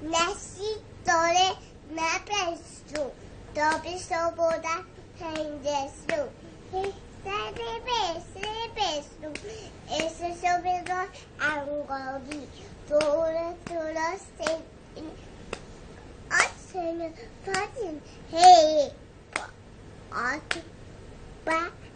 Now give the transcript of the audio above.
نشید داره نبستو دابستو بودن هندستو بستو اسسو بگار انگاری درست آسن پاتین هی آت با